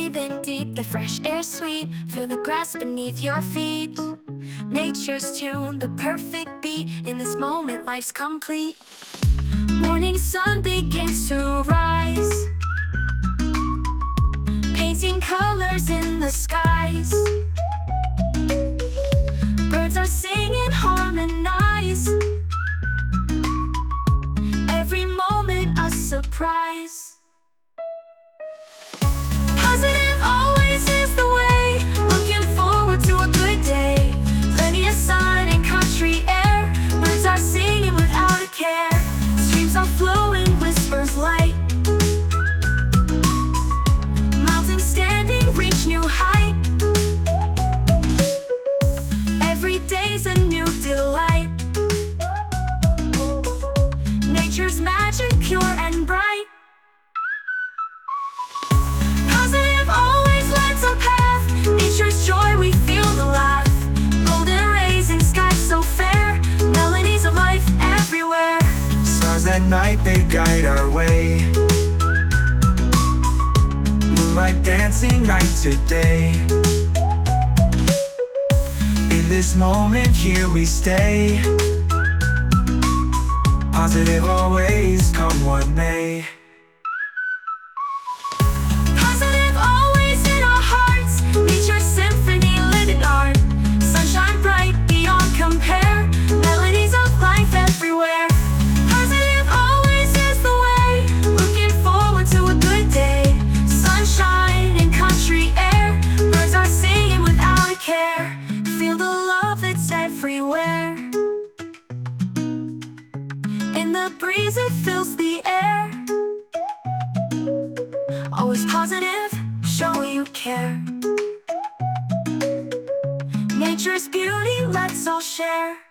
breathe in deep, the fresh air sweet. Feel the grass beneath your feet. Nature's tune, the perfect beat. In this moment, life's complete. Morning sun begins to rise, painting colors in the skies. Birds are singing, harmonize. Every moment a surprise. Positive always is the way. Looking forward to a good day. Plenty of sun and country air. Birds are singing without a care. Streams are flowing, whispers light. Mountains standing reach new height. Every day's a new delight. Nature's magic, pure and bright. Positive always lights our path. Nature's joy, we feel the laugh. Golden rays in sky so fair. Melodies of life everywhere. Stars at night, they guide our way. Moonlight dancing night to day. In this moment, here we stay. Positive always, come what may. Positive always in our hearts. Nature's symphony, living art. Sunshine bright beyond compare. Melodies of life everywhere. Positive always is the way. Looking forward to a good day. Sunshine and country air. Birds are singing without a care. Feel the love that's everywhere. In the breeze it fills the air. Always positive, show you care. Nature's beauty, let's all share.